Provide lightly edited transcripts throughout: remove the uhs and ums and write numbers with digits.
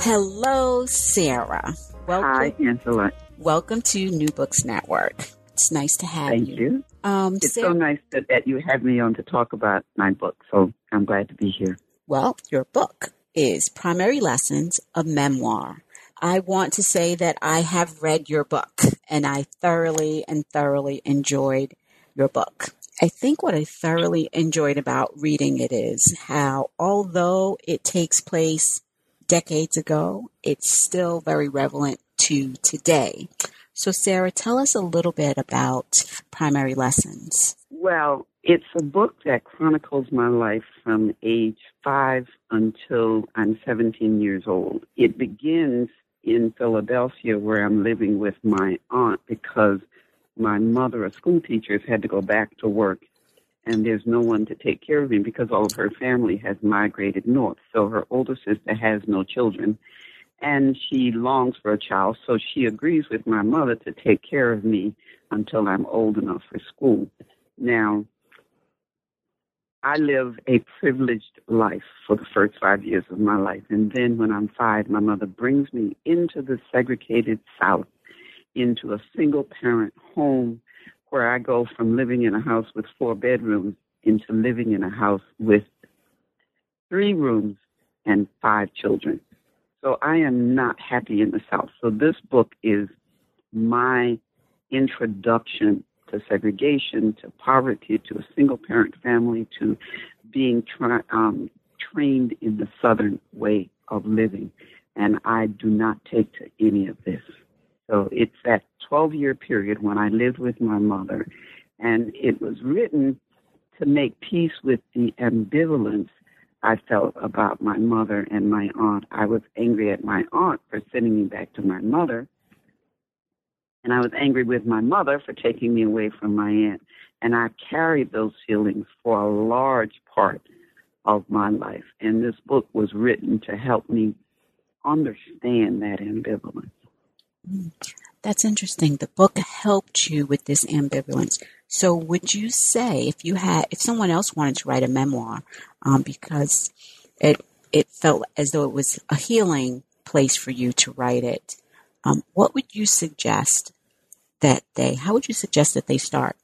Hello, Sarah. Hi, Angela. Welcome to New Books Network. It's nice to have you. Thank you. It's Sarah, so nice that you have me on to talk about my book, so I'm glad to be here. Well, your book is Primary Lessons, a Memoir. I want to say that I have read your book, and I thoroughly enjoyed your book. I think what I thoroughly enjoyed about reading it is how, although it takes place decades ago, it's still very relevant to today. So, Sarah, tell us a little bit about Primary Lessons. Well, it's a book that chronicles my life from age 5 until I'm 17 years old. It begins in Philadelphia, where I'm living with my aunt because my mother, a school teacher, has had to go back to work, and there's no one to take care of me because all of her family has migrated north. So her older sister has no children, and she longs for a child, so she agrees with my mother to take care of me until I'm old enough for school. Now, I live a privileged life for the first 5 years of my life, and then when I'm 5, my mother brings me into the segregated South, into a single-parent home where I go from living in a house with 4 bedrooms into living in a house with 3 rooms and 5 children. So I am not happy in the South. So this book is my introduction to segregation, to poverty, to a single-parent family, to being trained in the Southern way of living. And I do not take to any of this. So it's that 12-year period when I lived with my mother, and it was written to make peace with the ambivalence I felt about my mother and my aunt. I was angry at my aunt for sending me back to my mother, and I was angry with my mother for taking me away from my aunt. And I carried those feelings for a large part of my life. And this book was written to help me understand that ambivalence. That's interesting. The book helped you with this ambivalence. So would you say if someone else wanted to write a memoir, because it felt as though it was a healing place for you to write it, what would you suggest how would you suggest that they start?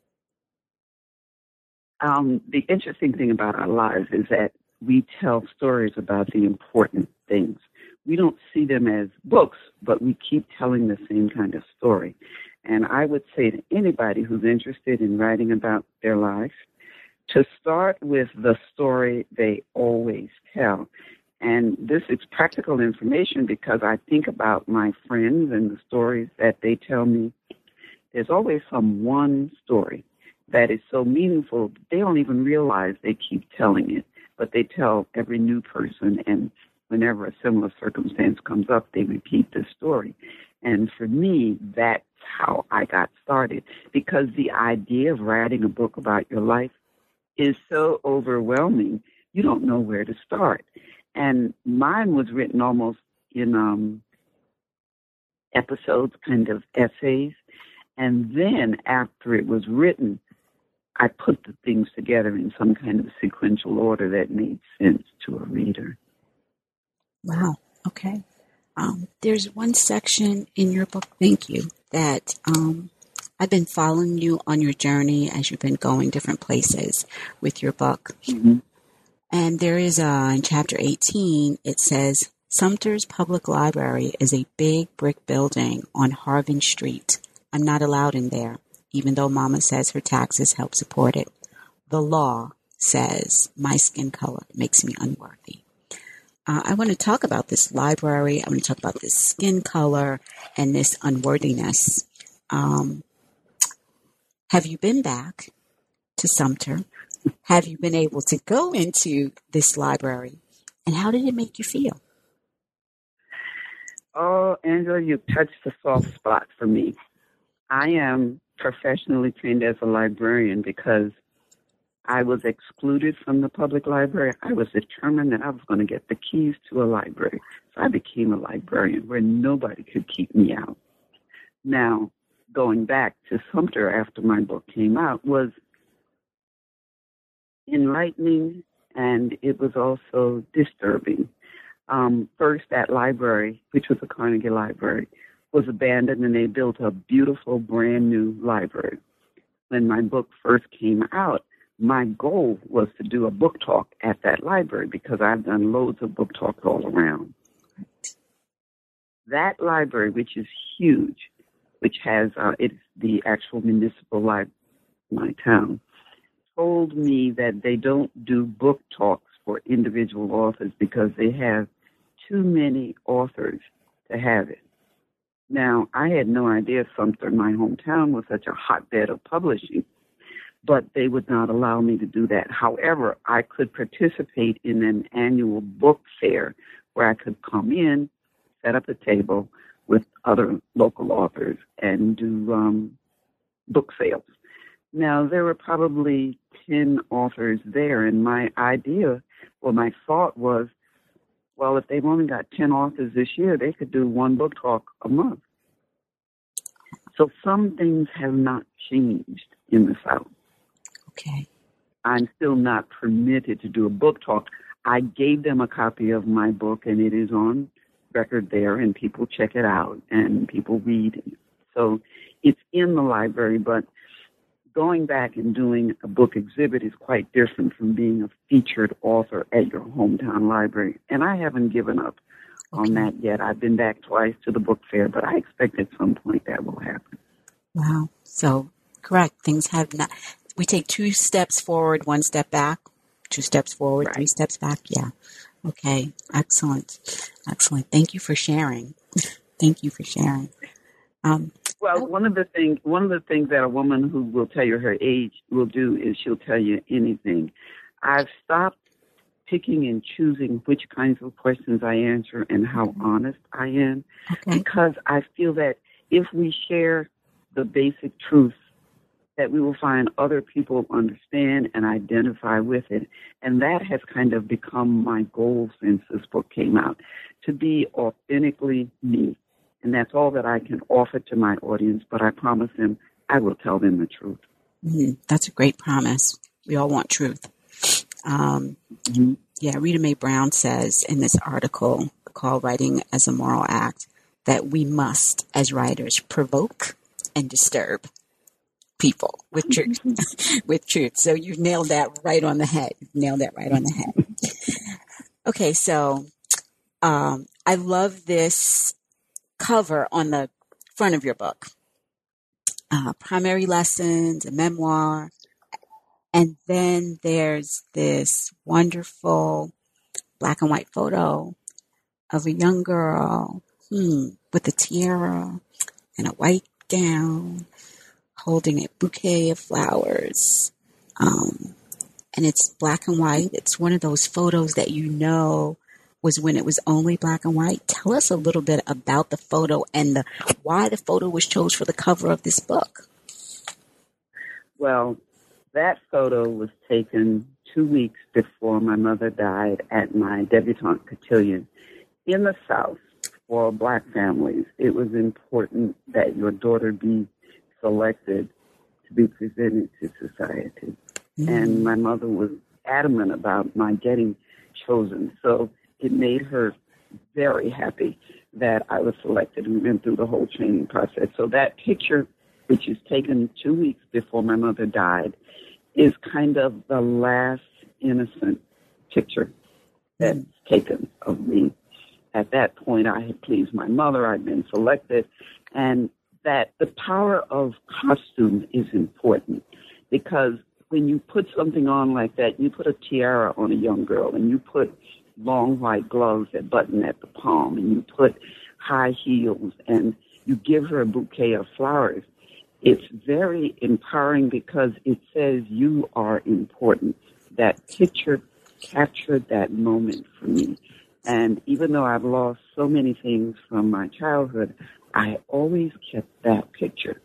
The interesting thing about our lives is that we tell stories about the important things. We don't see them as books, but we keep telling the same kind of story. And I would say to anybody who's interested in writing about their life to start with the story they always tell. And this is practical information because I think about my friends and the stories that they tell me. There's always some one story that is so meaningful, they don't even realize they keep telling it, but they tell every new person, and whenever a similar circumstance comes up, they repeat the story. And for me, that's how I got started, because the idea of writing a book about your life is so overwhelming, you don't know where to start. And mine was written almost in episodes, kind of essays. And then after it was written, I put the things together in some kind of sequential order that made sense to a reader. Wow. Okay. There's one section in your book, thank you, that I've been following you on your journey as you've been going different places with your book. Mm-hmm. And there is in chapter 18, it says, Sumter's Public Library is a big brick building on Harvin Street. I'm not allowed in there, even though Mama says her taxes help support it. The law says my skin color makes me unworthy. I want to talk about this library. I want to talk about this skin color and this unworthiness. Have you been back to Sumter? Have you been able to go into this library? And how did it make you feel? Oh, Angela, you touched the soft spot for me. I am professionally trained as a librarian because I was excluded from the public library. I was determined that I was going to get the keys to a library. So I became a librarian where nobody could keep me out. Now, going back to Sumter after my book came out was enlightening, and it was also disturbing. First, that library, which was the Carnegie Library, was abandoned, and they built a beautiful, brand-new library. When my book first came out, my goal was to do a book talk at that library because I've done loads of book talks all around. That library, which is huge, which has it's the actual municipal library in my town, told me that they don't do book talks for individual authors because they have too many authors to have it. Now, I had no idea Sumter, my hometown, was such a hotbed of publishing, but they would not allow me to do that. However, I could participate in an annual book fair where I could come in, set up a table with other local authors, and do book sales. Now, there were probably 10 authors there, and my thought was, well, if they've only got 10 authors this year, they could do one book talk a month. So some things have not changed in the South. Okay. I'm still not permitted to do a book talk. I gave them a copy of my book, and it is on record there, and people check it out, and people read it. So it's in the library, but going back and doing a book exhibit is quite different from being a featured author at your hometown library. And I haven't given up on that yet. I've been back twice to the book fair, but I expect at some point that will happen. Wow. So, correct. Things have not... We take 2 steps forward, 1 step back, 2 steps forward, right. 3 steps back. Yeah. Okay. Excellent. Excellent. Thank you for sharing. Thank you for sharing. Well, one of the things that a woman who will tell you her age will do is she'll tell you anything. I've stopped picking and choosing which kinds of questions I answer and how honest I am, because I feel that if we share the basic truth, that we will find other people understand and identify with it. And that has kind of become my goal since this book came out, to be authentically me. And that's all that I can offer to my audience, but I promise them I will tell them the truth. Mm-hmm. That's a great promise. We all want truth. Yeah, Rita Mae Brown says in this article called Writing as a Moral Act that we must, as writers, provoke and disturb people with truth. With truth. So you've nailed that right on the head. Okay, so I love this cover on the front of your book. Primary lessons, a memoir, and then there's this wonderful black and white photo of a young girl with a tiara and a white gown holding a bouquet of flowers. And it's black and white. It's one of those photos that you know was when it was only black and white. Tell us a little bit about the photo and why the photo was chosen for the cover of this book. Well, that photo was taken 2 weeks before my mother died at my debutante cotillion. In the South, for black families, it was important that your daughter be selected to be presented to society. Mm-hmm. And my mother was adamant about my getting chosen. So it made her very happy that I was selected and went through the whole training process. So that picture, which is taken 2 weeks before my mother died, is kind of the last innocent picture that's taken of me. At that point, I had pleased my mother. I'd been selected. And that the power of costume is important, because when you put something on like that, you put a tiara on a young girl, and you put long white gloves that button at the palm, and you put high heels, and you give her a bouquet of flowers. It's very empowering because it says you are important. That picture captured that moment for me. And even though I've lost so many things from my childhood, I always kept that picture.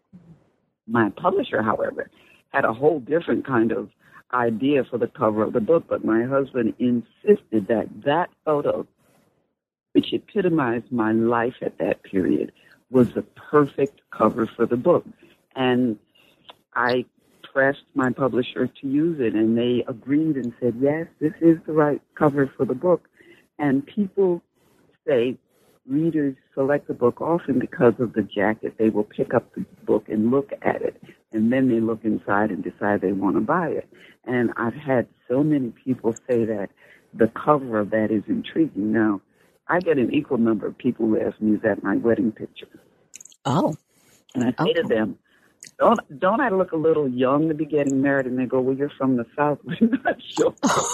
My publisher, however, had a whole different kind of idea for the cover of the book, but my husband insisted that that photo, which epitomized my life at that period, was the perfect cover for the book. And I pressed my publisher to use it, and they agreed and said, yes, this is the right cover for the book. And people say readers select the book often because of the jacket. They will pick up the book and look at it, and then they look inside and decide they want to buy it. And I've had so many people say that the cover of that is intriguing. Now, I get an equal number of people who ask me, is that my wedding picture? Oh. And I say to them, don't I look a little young to be getting married? And they go, well, you're from the South. We're not sure.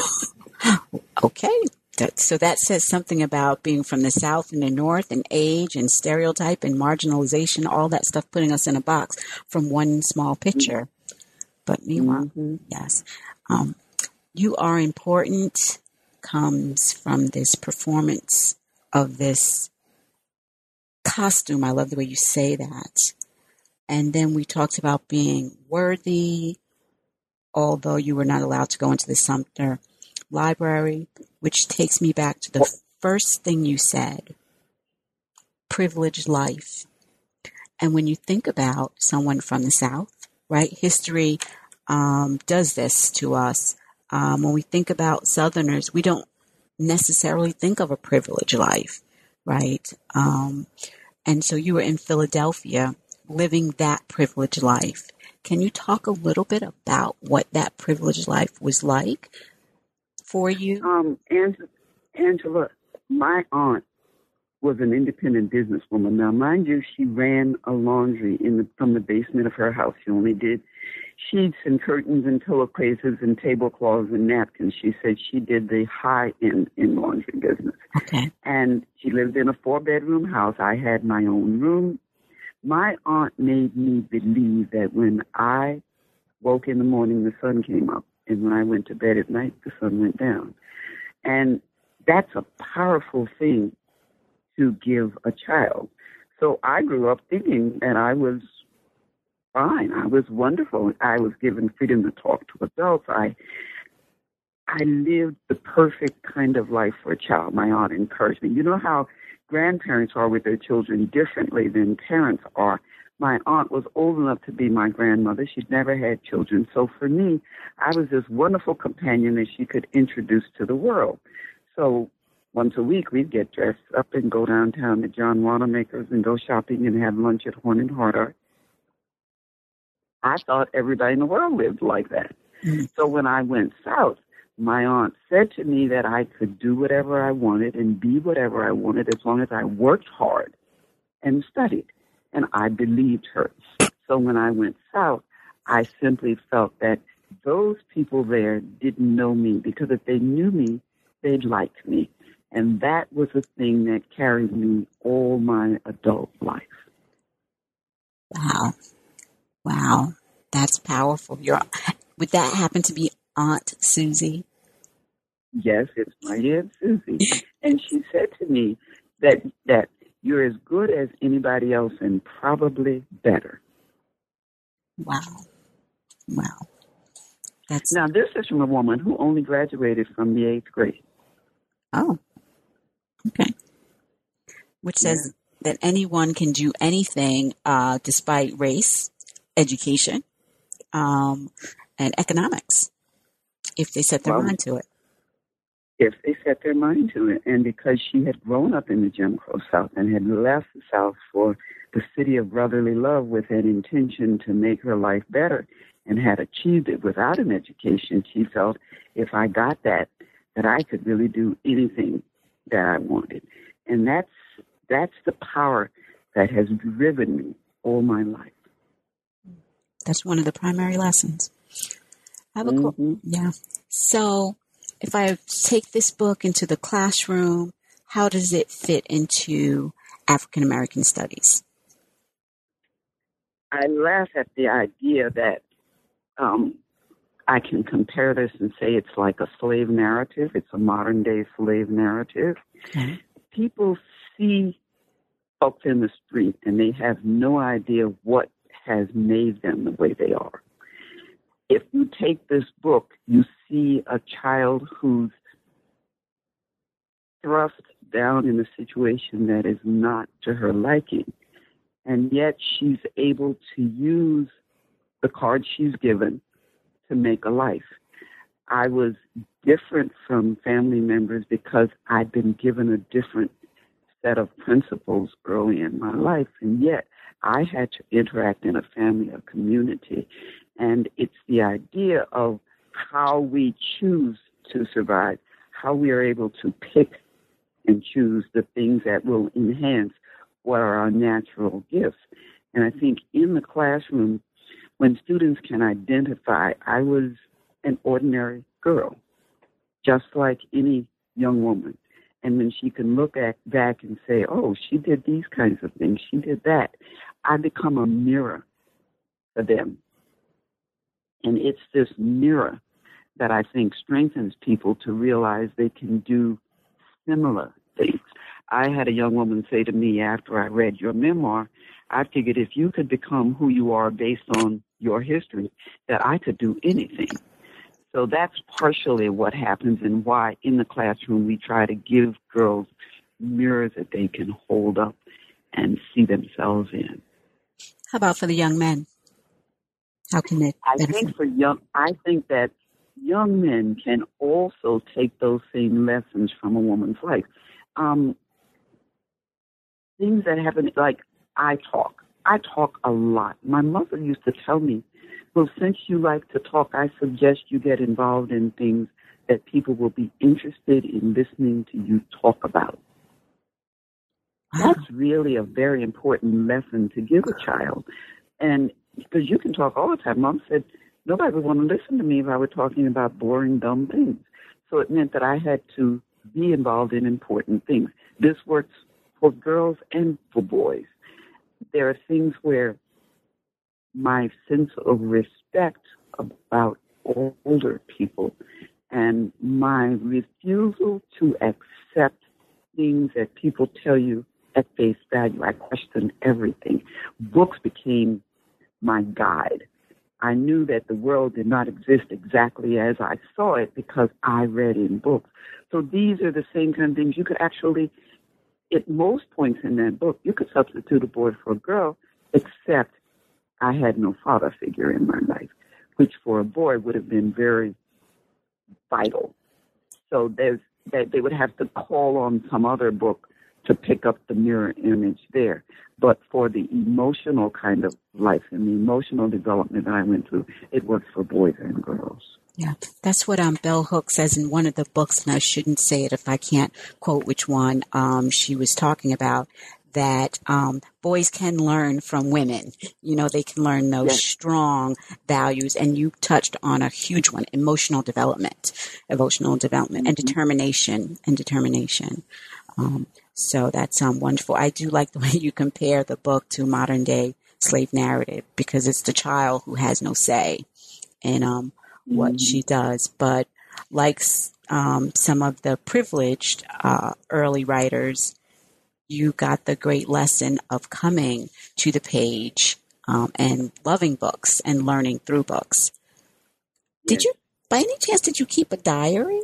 Okay. So that says something about being from the South and the North, and age and stereotype and marginalization, all that stuff putting us in a box from one small picture. But meanwhile, yes, you are important comes from this performance of this costume. I love the way you say that. And then we talked about being worthy, although you were not allowed to go into the Sumter Library, which takes me back to the first thing you said, privileged life. And when you think about someone from the South, right, history does this to us. When we think about Southerners, we don't necessarily think of a privileged life, right? And so you were in Philadelphia living that privileged life. Can you talk a little bit about what that privileged life was like for you? Angela, my aunt was an independent businesswoman. Now, mind you, she ran a laundry from the basement of her house. She only did sheets and curtains and pillowcases and tablecloths and napkins. She said she did the high-end in laundry business. Okay. And she lived in a 4-bedroom house. I had my own room. My aunt made me believe that when I woke in the morning, the sun came up. And when I went to bed at night, the sun went down. And that's a powerful thing to give a child. So I grew up thinking that I was fine. I was wonderful. I was given freedom to talk to adults. I lived the perfect kind of life for a child. My aunt encouraged me. You know how grandparents are with their children differently than parents are. My aunt was old enough to be my grandmother. She'd never had children. So for me, I was this wonderful companion that she could introduce to the world. So once a week, we'd get dressed up and go downtown to John Wanamaker's and go shopping and have lunch at Horn and Hardart. I thought everybody in the world lived like that. Mm-hmm. So when I went south, my aunt said to me that I could do whatever I wanted and be whatever I wanted as long as I worked hard and studied. And I believed her. So when I went south, I simply felt that those people there didn't know me, because if they knew me, they'd like me. And that was the thing that carried me all my adult life. Wow. Wow. That's powerful. Would that happen to be Aunt Susie? Yes, it's my Aunt Susie. And she said to me that you're as good as anybody else and probably better. Wow. Wow. Now, this is from a woman who only graduated from the 8th grade. Oh, okay. Which says that anyone can do anything despite race, education, and economics, if they set their mind to it. If they set their mind to it. And because she had grown up in the Jim Crow South and had left the South for the city of brotherly love with an intention to make her life better and had achieved it without an education, she felt if I got that I could really do anything that I wanted. And that's the power that has driven me all my life. That's one of the primary lessons. I have a yeah. So if I take this book into the classroom, how does it fit into African American studies? I laugh at the idea that I can compare this and say it's like a slave narrative. It's a modern-day slave narrative. Okay. People see folks in the street, and they have no idea what has made them the way they are. If you take this book, you see a child who's thrust down in a situation that is not to her liking, and yet she's able to use the card she's given to make a life. I was different from family members because I'd been given a different set of principles early in my life, and yet I had to interact in a family, a community. And it's the idea of how we choose to survive, how we are able to pick and choose the things that will enhance what are our natural gifts. And I think in the classroom, when students can identify, I was an ordinary girl, just like any young woman. And when she can look back and say, oh, she did these kinds of things, she did that, I become a mirror for them. And it's this mirror that I think strengthens people to realize they can do similar things. I had a young woman say to me after I read your memoir, I figured if you could become who you are based on your history, that I could do anything. So that's partially what happens and why in the classroom we try to give girls mirrors that they can hold up and see themselves in. How about for the young men? How can they benefit? I think that young men can also take those same lessons from a woman's life. Things that happen, like I talk a lot. My mother used to tell me, well, since you like to talk, I suggest you get involved in things that people will be interested in listening to you talk about. Wow. That's really a very important lesson to give a child. And because you can talk all the time. Mom said, nobody would want to listen to me if I were talking about boring, dumb things. So it meant that I had to be involved in important things. This works for girls and for boys. There are things where my sense of respect about older people and my refusal to accept things that people tell you at face value. I questioned everything. Books became my guide. I knew that the world did not exist exactly as I saw it because I read in books. So these are the same kind of things you could actually, at most points in that book, you could substitute a boy for a girl, except I had no father figure in my life, which for a boy would have been very vital. So they would have to call on some other book to pick up the mirror image there. But for the emotional kind of life and the emotional development that I went through, it works for boys and girls. Yeah, that's what Bell Hooks says in one of the books, and I shouldn't say it if I can't quote which one she was talking about, that boys can learn from women. You know, they can learn those strong values, and you touched on a huge one, emotional development, and determination. So that's wonderful. I do like the way you compare the book to modern day slave narrative, because it's the child who has no say in what she does. But like some of the privileged early writers, you got the great lesson of coming to the page and loving books and learning through books. Did you, by any chance, did you keep a diary?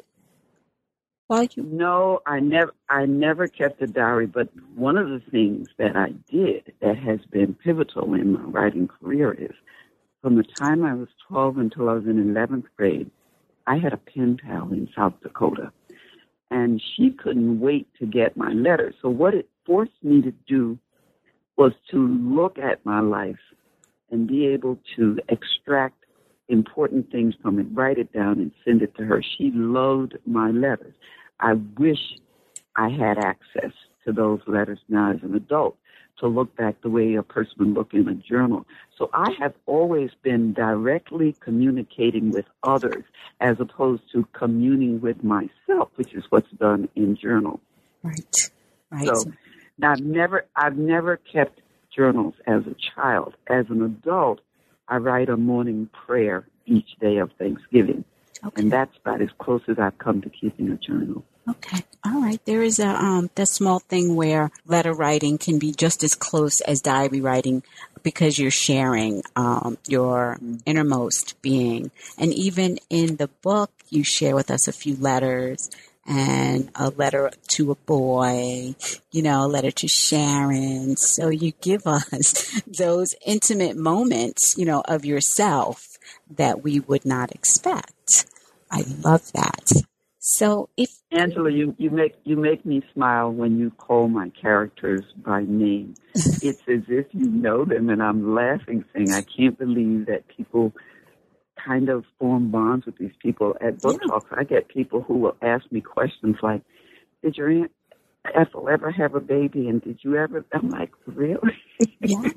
No, I never kept a diary, but one of the things that I did that has been pivotal in my writing career is from the time I was 12 until I was in 11th grade, I had a pen pal in South Dakota, and she couldn't wait to get my letters. So what it forced me to do was to look at my life and be able to extract important things from it, write it down, and send it to her. She loved my letters. I wish I had access to those letters now as an adult to look back the way a person would look in a journal. So I have always been directly communicating with others as opposed to communing with myself, which is what's done in journals. Right. So I've never kept journals as a child. As an adult, I write a morning prayer each day of Thanksgiving. Okay. And that's about as close as I've come to keeping a journal. Okay. All right. There is that small thing where letter writing can be just as close as diary writing because you're sharing your innermost being. And even in the book, you share with us a few letters and a letter to a boy, a letter to Sharon. So you give us those intimate moments, of yourself that we would not expect. I love that. So if Angela, you make me smile when you call my characters by name. It's as if you know them, and I'm laughing, saying, I can't believe that people kind of form bonds with these people at book talks. I get people who will ask me questions like, did your Aunt Ethel ever have a baby, and did you ever? I'm like, really? Yeah.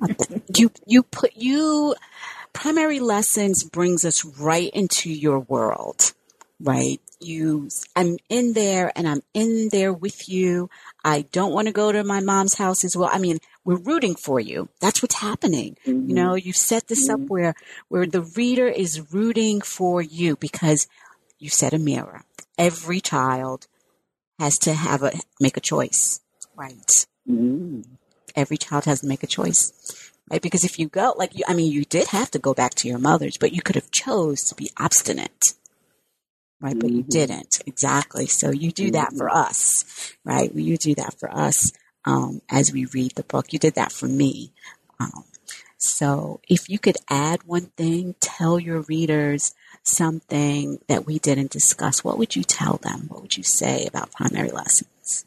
Primary Lessons brings us right into your world, right? I'm in there and I'm in there with you. I don't want to go to my mom's house as well. I mean, we're rooting for you. That's what's happening. Mm-hmm. You know, you've set this up where the reader is rooting for you because you set a mirror. Every child has to make a choice, right? Mm-hmm. Every child has to make a choice, right? Because if you go, you did have to go back to your mother's, but you could have chose to be obstinate, right? But you didn't. Exactly. So you do that for us, right? You do that for us as we read the book. You did that for me. So if you could add one thing, tell your readers something that we didn't discuss, what would you tell them? What would you say about Primary Lessons?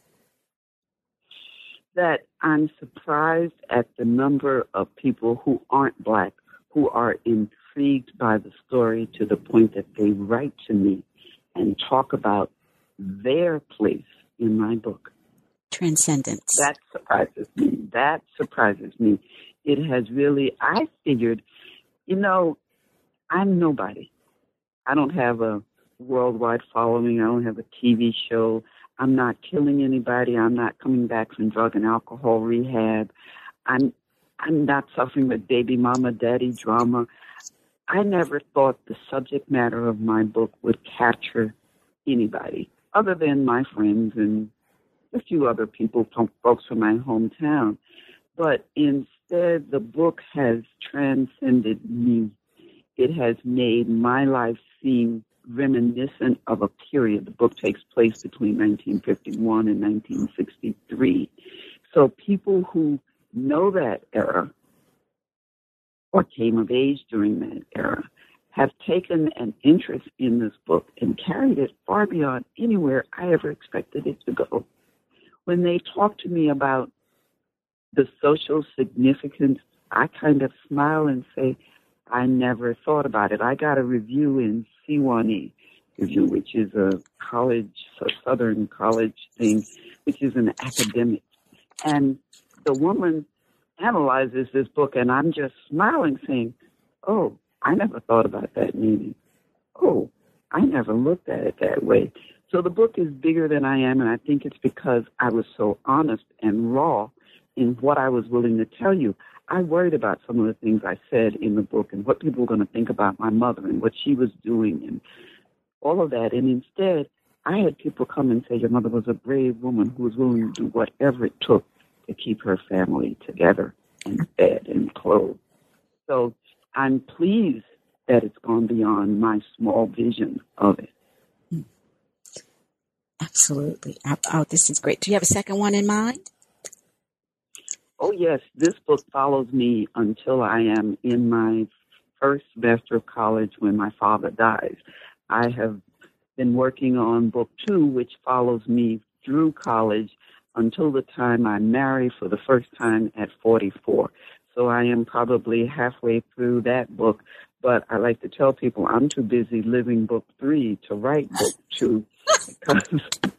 That I'm surprised at the number of people who aren't Black who are intrigued by the story to the point that they write to me and talk about their place in my book. Transcendence. That surprises me. It has really, I figured, I'm nobody. I don't have a worldwide following. I don't have a TV show. I'm not killing anybody. I'm not coming back from drug and alcohol rehab. I'm not suffering with baby mama, daddy drama. I never thought the subject matter of my book would capture anybody other than my friends and a few other people, folks from my hometown. But instead, the book has transcended me. It has made my life seem reminiscent of a period. The book takes place between 1951 and 1963. So people who know that era or came of age during that era have taken an interest in this book and carried it far beyond anywhere I ever expected it to go. When they talk to me about the social significance, I kind of smile and say, I never thought about it. I got a review in C1E Review, which is a Southern college thing, which is an academic. And the woman analyzes this book, and I'm just smiling, saying, oh, I never thought about that meaning. Oh, I never looked at it that way. So the book is bigger than I am, and I think it's because I was so honest and raw in what I was willing to tell you. I worried about some of the things I said in the book and what people were going to think about my mother and what she was doing and all of that. And instead, I had people come and say, your mother was a brave woman who was willing to do whatever it took to keep her family together and fed and clothed. So I'm pleased that it's gone beyond my small vision of it. Absolutely. Oh, this is great. Do you have a second one in mind? Oh, yes. This book follows me until I am in my first semester of college when my father dies. I have been working on book 2, which follows me through college until the time I marry for the first time at 44. So I am probably halfway through that book, but I like to tell people I'm too busy living book 3 to write book 2 because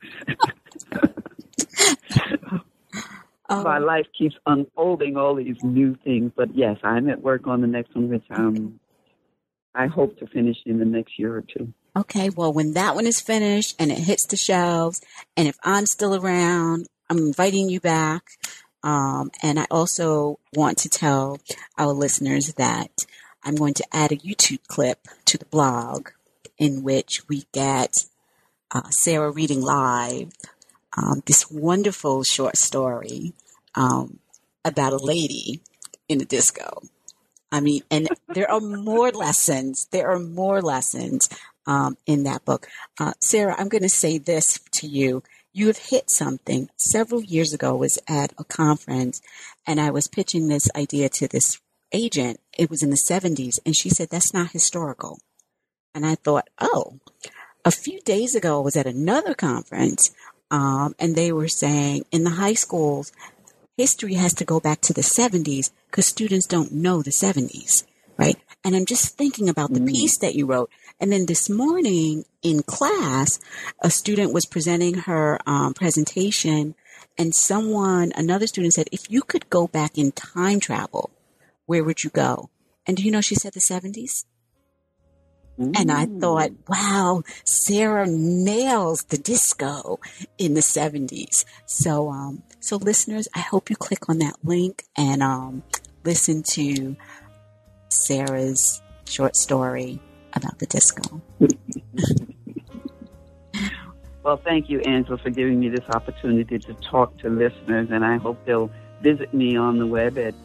my life keeps unfolding all these new things. But yes, I'm at work on the next one, which I hope to finish in the next year or 2. Okay, well, when that one is finished and it hits the shelves, and if I'm still around, I'm inviting you back. And I also want to tell our listeners that I'm going to add a YouTube clip to the blog in which we get Sarah reading live this wonderful short story about a lady in a disco. I mean, and there are more lessons. There are more lessons in that book. Sarah, I'm going to say this to you. You have hit something. Several years ago, I was at a conference, and I was pitching this idea to this agent. It was in the 70s, and she said, that's not historical. And I thought, a few days ago, I was at another conference, and they were saying in the high schools, history has to go back to the 70s because students don't know the 70s, right? And I'm just thinking about the piece that you wrote. And then this morning in class, a student was presenting her presentation, and another student said, if you could go back in time travel, where would you go? And do you know she said the 70s? And I thought, wow, Sarah nails the disco in the 70s. So listeners, I hope you click on that link and listen to Sarah's short story about the disco. Well, thank you, Angela, for giving me this opportunity to talk to listeners, and I hope they'll visit me on the web at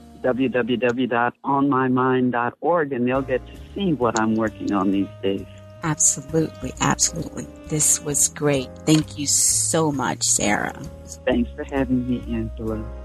www.onmymind.org, and they'll get to see what I'm working on these days. Absolutely, absolutely. This was great. Thank you so much, Sarah. Thanks for having me, Angela.